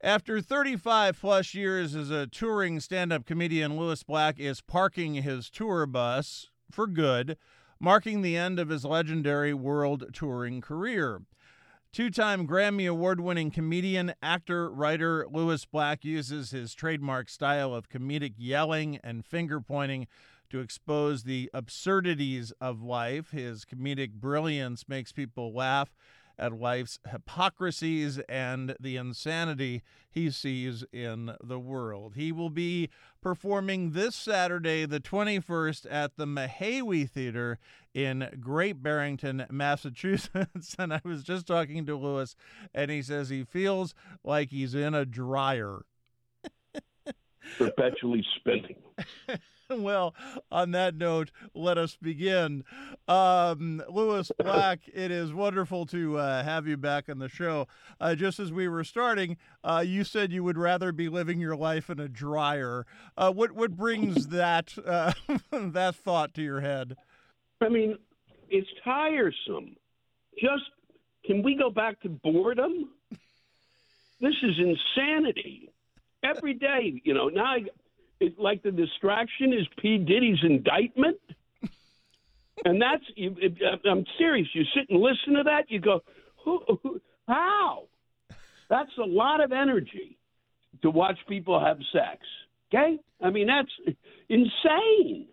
After 35 plus years as a touring stand-up comedian, Lewis Black is parking his tour bus for good, marking the end of his legendary world touring career. Two-time Grammy Award-winning comedian, actor, writer Lewis Black uses his trademark style of comedic yelling and finger-pointing to expose the absurdities of life. His comedic brilliance makes people laugh at life's hypocrisies and the insanity he sees in the world. He will be performing this Saturday, the 21st, at the Mahawi Theater in Great Barrington, Massachusetts. And I was just talking to Lewis, and he says he feels like he's in a dryer. Perpetually spinning. Well, on that note, let us begin. Lewis Black, it is wonderful to have you back on the show. Just as we were starting, you said you would rather be living your life in a dryer. What brings that that thought to your head? I mean, it's tiresome. Can we go back to boredom? This is insanity. Every day, now it's like the distraction is P. Diddy's indictment. And I'm serious. You sit and listen to that, you go, how? That's a lot of energy to watch people have sex. Okay? I mean, that's insane.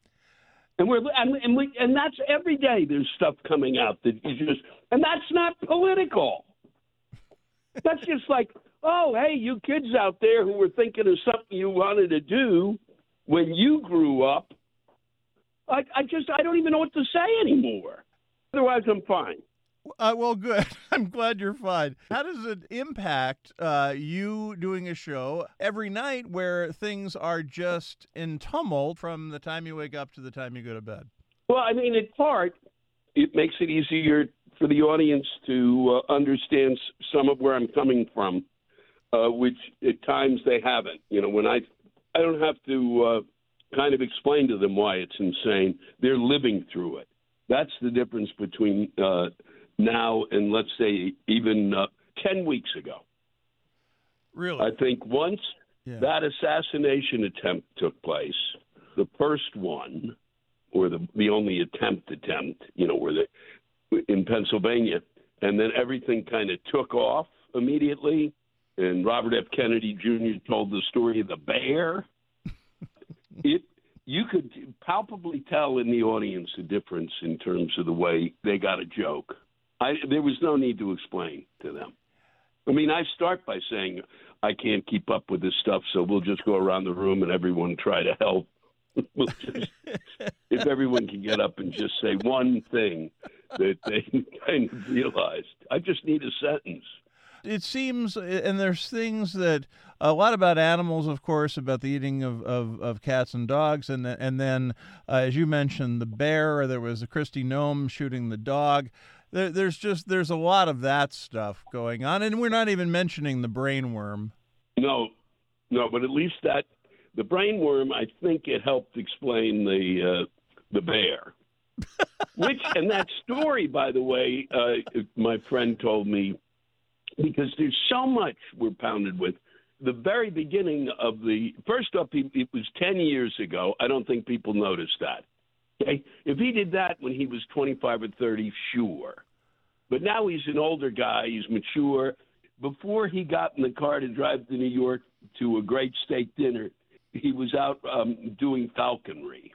And that's every day there's stuff coming out that and that's not political. That's just like, oh, hey, you kids out there who were thinking of something you wanted to do when you grew up, I don't even know what to say anymore. Otherwise, I'm fine. Well, good. I'm glad you're fine. How does it impact you doing a show every night where things are just in tumult from the time you wake up to the time you go to bed? Well, I mean, in part, it makes it easier for the audience to understand some of where I'm coming from. Which at times they haven't. When I don't have to kind of explain to them why it's insane. They're living through it. That's the difference between now and, let's say, even 10 weeks ago. Really? I think once that assassination attempt took place, the first one, or the only attempt, in Pennsylvania, and then everything kind of took off immediately. And Robert F. Kennedy Jr. told the story of the bear. You could palpably tell in the audience the difference in terms of the way they got a joke. There was no need to explain to them. I mean, I start by saying I can't keep up with this stuff, so we'll just go around the room and everyone try to help. If everyone can get up and just say one thing that they kind of realized. I just need a sentence. It seems, and there's things that a lot about animals, of course, about the eating of cats and dogs, and then as you mentioned, the bear. There was a Kristi Noem shooting the dog. There's a lot of that stuff going on, and we're not even mentioning the brainworm. No, but at least the brainworm, I think it helped explain the bear. And that story, by the way, my friend told me. Because there's so much we're pounded with. The very beginning of first up, it was 10 years ago. I don't think people noticed that. Okay? If he did that when he was 25 or 30, sure. But now he's an older guy. He's mature. Before he got in the car to drive to New York to a great steak dinner, he was out doing falconry,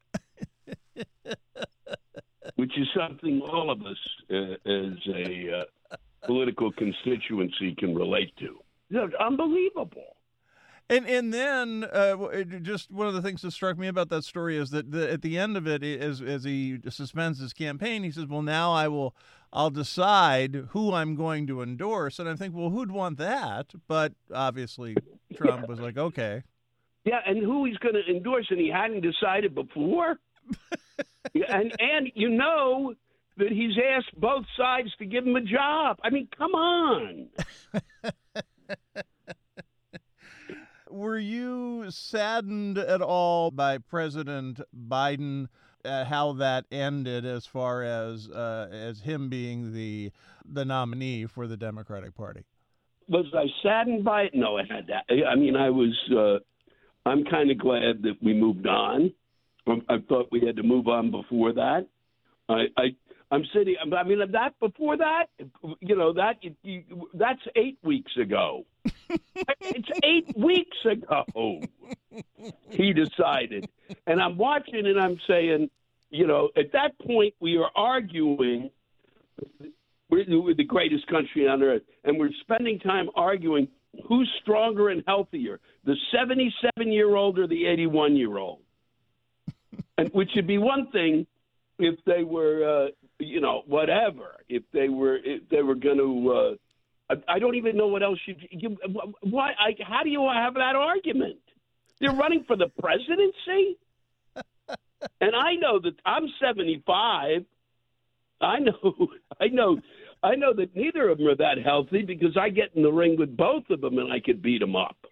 which is something all of us as a political constituency can relate to. It's unbelievable. And then just one of the things that struck me about that story is that at the end of it, as he suspends his campaign, he says, well, now I'll decide who I'm going to endorse. And I think, well, who'd want that? But obviously Trump was like, okay. Yeah, and who he's going to endorse, and he hadn't decided before. and that he's asked both sides to give him a job. I mean, come on. Were you saddened at all by President Biden, how that ended as far as him being the nominee for the Democratic Party? Was I saddened by it? No, I had that. I mean, I'm kind of glad that we moved on. I thought we had to move on before that. I'm sitting. I mean, that before that, that's 8 weeks ago. It's 8 weeks ago. He decided, and I'm watching, and I'm saying, at that point we are arguing. We're the greatest country on earth, and we're spending time arguing who's stronger and healthier, the 77-year-old or the 81-year-old. And which would be one thing if they were, whatever. If they were going to, I don't even know what else why? How do you have that argument? They're running for the presidency, and I know that I'm 75. I know that neither of them are that healthy because I get in the ring with both of them and I could beat them up.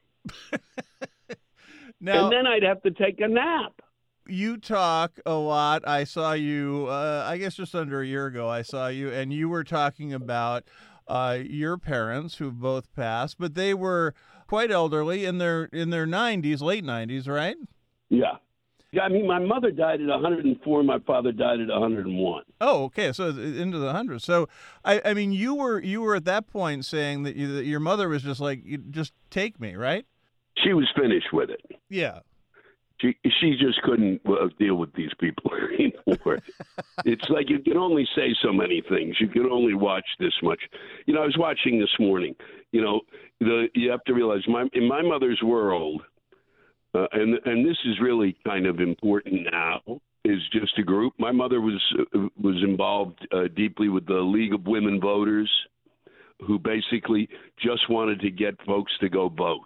Now, and then I'd have to take a nap. You talk a lot. I saw you, I guess just under a year ago, I saw you, and you were talking about your parents who've both passed, but they were quite elderly in their 90s, late 90s, right? Yeah. Yeah, I mean, my mother died at 104. My father died at 101. Oh, okay. So into the hundreds. So, I mean, you were at that point saying that your mother was just like, you just take me, right? She was finished with it. Yeah. She just couldn't deal with these people anymore. It's like you can only say so many things. You can only watch this much. I was watching this morning. You have to realize in my mother's world. And this is really kind of important now, is just a group. My mother was involved deeply with the League of Women Voters, who basically just wanted to get folks to go vote,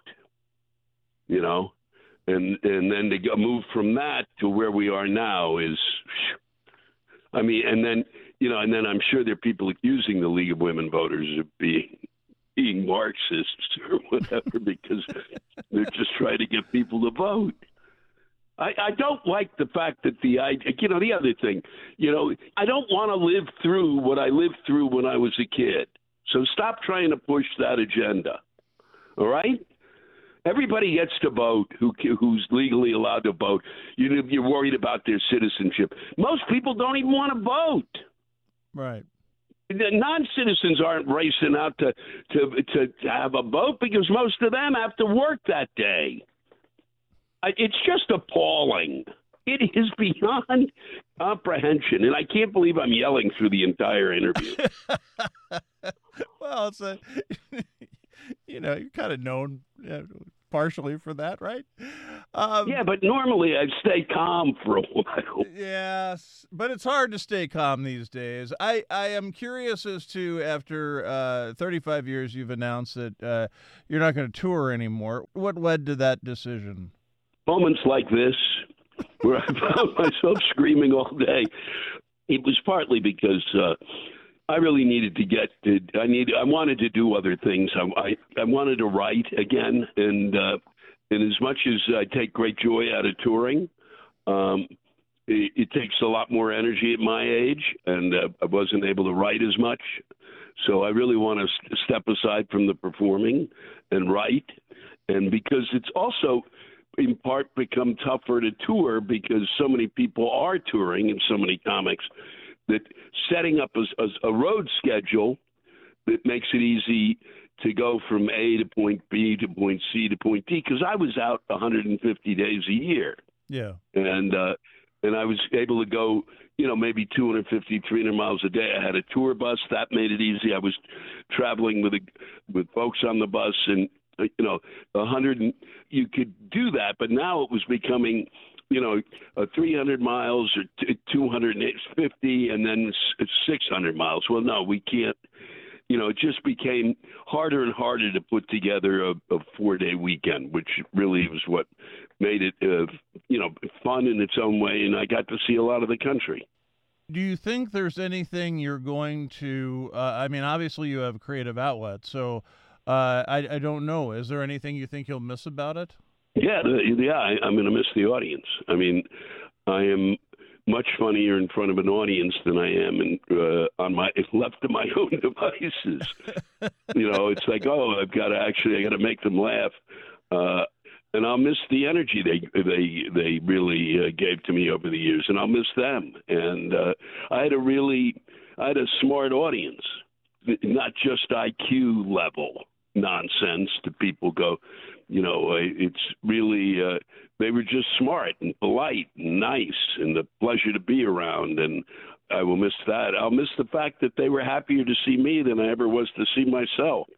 and then to move from that to where we are now is, I mean, and then I'm sure there are people accusing the League of Women Voters of being Marxists or whatever because they're just trying to get people to vote. I don't like the fact that the other thing, I don't want to live through what I lived through when I was a kid. So stop trying to push that agenda. All right? Everybody gets to vote who's legally allowed to vote. You're worried about their citizenship. Most people don't even want to vote. Right. The non-citizens aren't racing out to have a vote because most of them have to work that day. It's just appalling. It is beyond comprehension, and I can't believe I'm yelling through the entire interview. Well, it's you're kind of known partially for that, right? Yeah, but normally I'd stay calm for a while. Yes, but it's hard to stay calm these days. I am curious as to, after 35 years, you've announced that you're not going to tour anymore. What led to that decision? Moments like this, where I found myself screaming all day. It was partly because I really needed to get to. I wanted to do other things. I wanted to write again, and as much as I take great joy out of touring, it takes a lot more energy at my age, and I wasn't able to write as much. So I really want to step aside from the performing and write, and because it's also in part become tougher to tour because so many people are touring and so many comics that setting up a road schedule that makes it easy to go from A to point B to point C to point D, because I was out 150 days a year. Yeah. And I was able to go, maybe 250, 300 miles a day. I had a tour bus. That made it easy. I was traveling with folks on the bus, and, 100, you could do that. But now it was becoming, 300 miles or 250 and then 600 miles. Well, no, we can't. It just became harder and harder to put together a 4-day weekend, which really was what made it, fun in its own way. And I got to see a lot of the country. Do you think there's anything you're going to, obviously you have a creative outlet, so I don't know. Is there anything you think you'll miss about it? Yeah, I'm going to miss the audience. I mean, I am much funnier in front of an audience than I am on my left to my own devices. It's like, I got to make them laugh, and I'll miss the energy they really gave to me over the years, and I'll miss them. And I had a smart audience, not just IQ level nonsense that people go, it's really, they were just smart and polite and nice and a pleasure to be around. And I will miss that. I'll miss the fact that they were happier to see me than I ever was to see myself.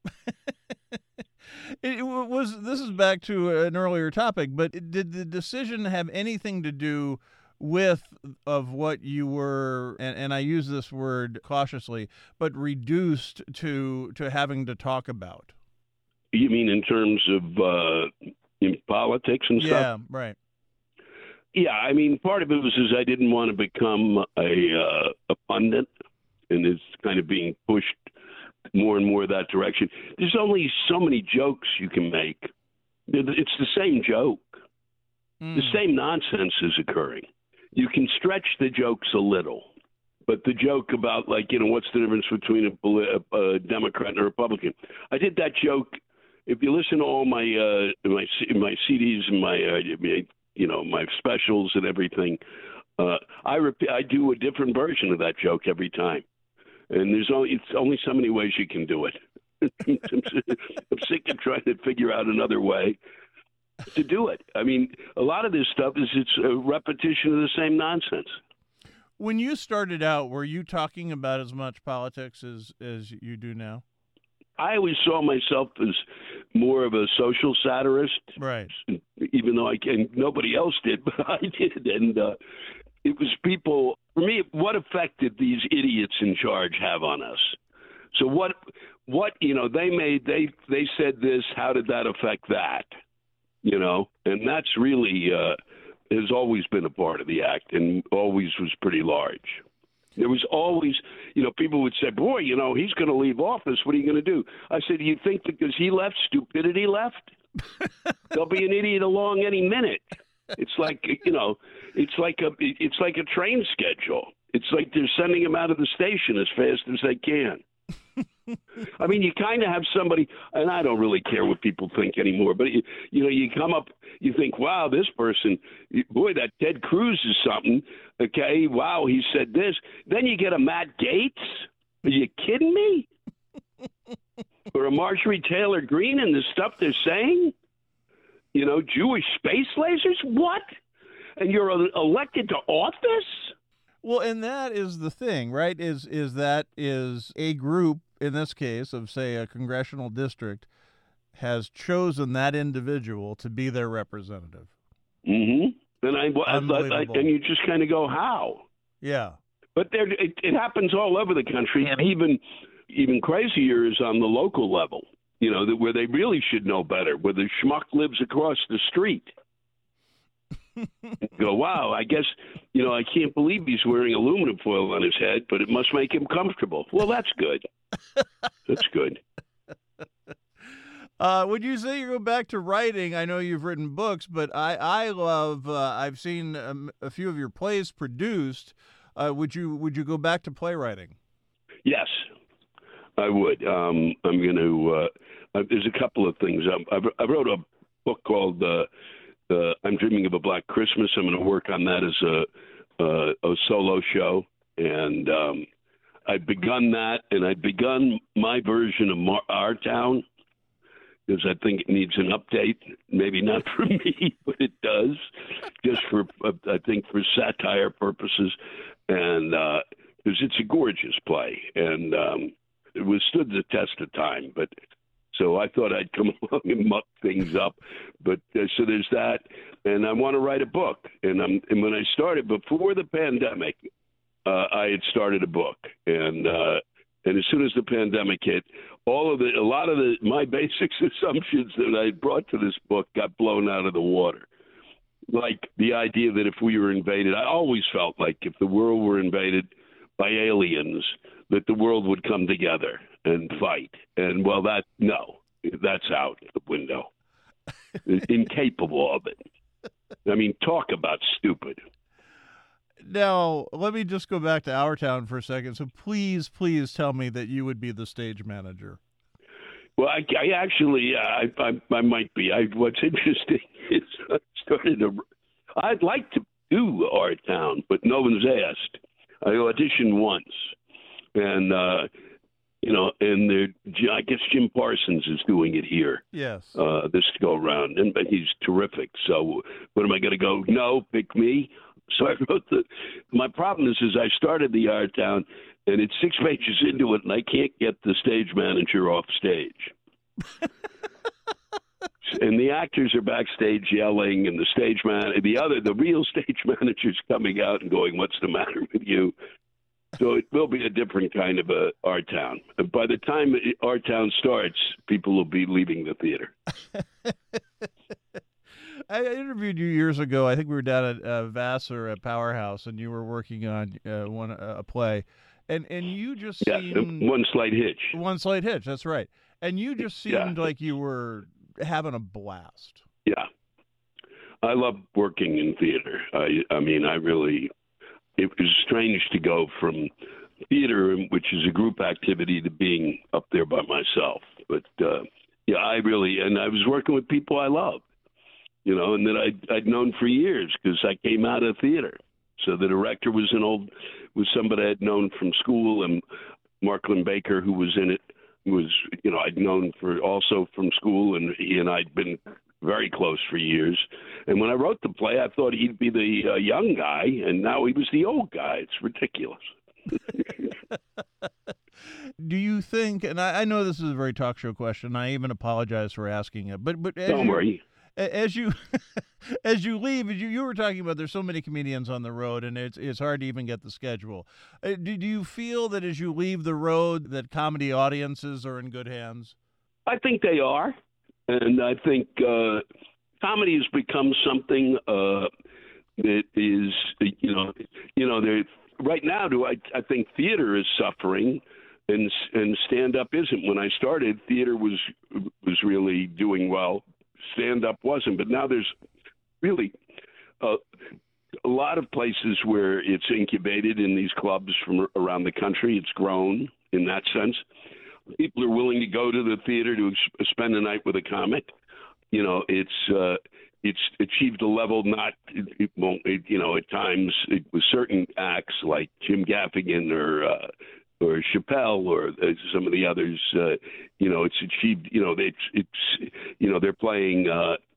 This is back to an earlier topic, but did the decision have anything to do with what you were, and I use this word cautiously, but reduced to having to talk about? You mean in terms of in politics and stuff? Yeah, right. Yeah, I mean, part of it was I didn't want to become a pundit, and it's kind of being pushed more and more that direction. There's only so many jokes you can make. It's the same joke. The same nonsense is occurring. You can stretch the jokes a little, but the joke about, what's the difference between a Democrat and a Republican? I did that joke. If you listen to all my CDs and my specials and everything, I do a different version of that joke every time, and it's only so many ways you can do it. I'm sick of trying to figure out another way to do it. I mean, a lot of this stuff it's a repetition of the same nonsense. When you started out, were you talking about as much politics as you do now? I always saw myself as more of a social satirist, right? Even though nobody else did, but I did, and it was people. For me, what effect did these idiots in charge have on us? So what they said this. How did that affect that? And that's really has always been a part of the act, and always was pretty large. There was always, people would say, boy, he's going to leave office. What are you going to do? I said, do you think because he left, stupidity left? There'll be an idiot along any minute. It's like, it's like a train schedule. It's like they're sending him out of the station as fast as they can. I mean, you kind of have somebody, and I don't really care what people think anymore, but, you come up, you think, wow, this person, boy, that Ted Cruz is something. Okay, wow, he said this. Then you get a Matt Gaetz. Are you kidding me? Or a Marjorie Taylor Greene and the stuff they're saying? Jewish space lasers? What? And you're elected to office? Well, and that is the thing, right? Is that a group, in this case, of, say, a congressional district, has chosen that individual to be their representative. Mm-hmm. And you just kind of go, how? Yeah. But it happens all over the country, and even crazier is on the local level, where they really should know better, where the schmuck lives across the street. Go, wow, I guess, I can't believe he's wearing aluminum foil on his head, but it must make him comfortable. Well, that's good. That's good. Would you say you go back to writing? I know you've written books, but I love, I've seen a few of your plays produced. Would you go back to playwriting? Yes, I would. I'm going to, there's a couple of things. I wrote a book called I'm Dreaming of a Black Christmas. I'm going to work on that as a solo show. And I'd begun that, and I'd begun my version of Our Town, because I think it needs an update. Maybe not for me, but it does, just for, I think, for satire purposes. And because it's a gorgeous play, and it withstood the test of time. But so I thought I'd come along and muck things up. But so there's that, and I want to write a book. And when I started before the pandemic, I had started a book, and as soon as the pandemic hit, a lot of my basic assumptions that I brought to this book got blown out of the water. Like the idea that if we were invaded, I always felt like if the world were invaded by aliens, that the world would come together and fight. And that's out the window. Incapable of it. I mean, talk about stupid. Now, let me just go back to Our Town for a second. So please, please tell me that you would be the stage manager. Well, I actually, I might be. What's interesting is I'd like to do Our Town, but no one's asked. I auditioned once, and I guess Jim Parsons is doing it here. Yes. This go around, and he's terrific. So, what am I going to go? No, pick me. So I wrote my problem is I started the Our Town, and it's 6 pages into it, and I can't get the stage manager off stage. And the actors are backstage yelling, and the real stage manager's coming out and going, "What's the matter with you?" So it will be a different kind of a Our Town. By the time Our Town starts, people will be leaving the theater. I interviewed you years ago. I think we were down at Vassar at Powerhouse, and you were working on a play, and you just seemed One Slight Hitch. One Slight Hitch. That's right. And you just seemed like you were having a blast. Yeah, I love working in theater. I mean, it was strange to go from theater, which is a group activity, to being up there by myself. But I was working with people I love. And that I'd known for years because I came out of theater. So the director was somebody I'd known from school, and Mark Lynn-Baker, who was in it, I'd known also from school, and he and I'd been very close for years. And when I wrote the play, I thought he'd be the young guy, and now he was the old guy. It's ridiculous. Do you think, and I know this is a very talk show question, I even apologize for asking it, but don't worry. As you leave, you were talking about, there's so many comedians on the road, and it's hard to even get the schedule. Do you feel that as you leave the road that comedy audiences are in good hands? I think they are, and I think comedy has become something that is, right now. I think theater is suffering, and stand-up isn't. When I started, theater was really doing well. Stand-up wasn't, but now there's really a lot of places where it's incubated in these clubs from around the country. It's grown in that sense. People are willing to go to the theater to spend a night with a comic. It's achieved a level at times with certain acts like Jim Gaffigan or Chappelle or some of the others, it's achieved. They're playing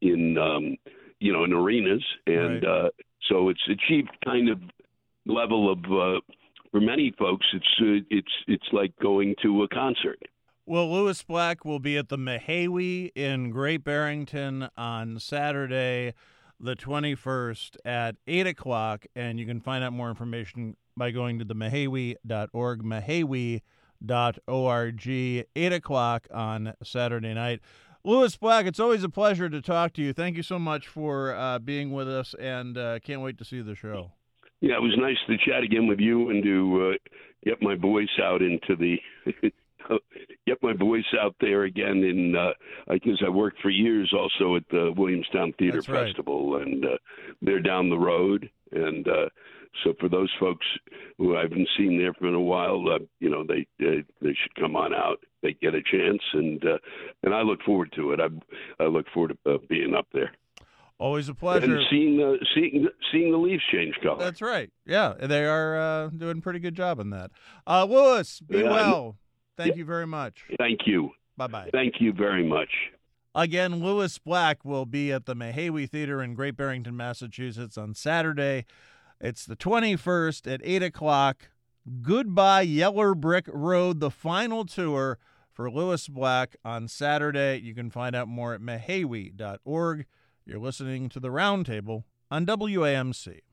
in arenas, and right. So it's achieved kind of level of for many folks. It's like going to a concert. Well, Lewis Black will be at the Mahawi in Great Barrington on Saturday, the 21st at 8 o'clock, and you can find out more information by going to themahawi.org, mahawi.org, 8 o'clock on Saturday night. Lewis Black, it's always a pleasure to talk to you. Thank you so much for being with us, and can't wait to see the show. Yeah, it was nice to chat again with you and to get my voice out into the get my voice out there again. In because I worked for years also at the Williamstown Theater That's right. Festival, and they're down the road. And so for those folks who I haven't seen there for a while, they should come on out. They get a chance, and I look forward to it. I look forward to being up there. Always a pleasure. And seeing the Leafs change color. That's right. Yeah, they are doing a pretty good job on that. Lewis, be well. Thank you very much. Thank you. Bye-bye. Thank you very much. Again, Lewis Black will be at the Mahawi Theater in Great Barrington, Massachusetts on Saturday. It's the 21st at 8 o'clock. Goodbye Yeller Brick Road, the final tour for Lewis Black on Saturday. You can find out more at mahawi.org. You're listening to The Roundtable on WAMC.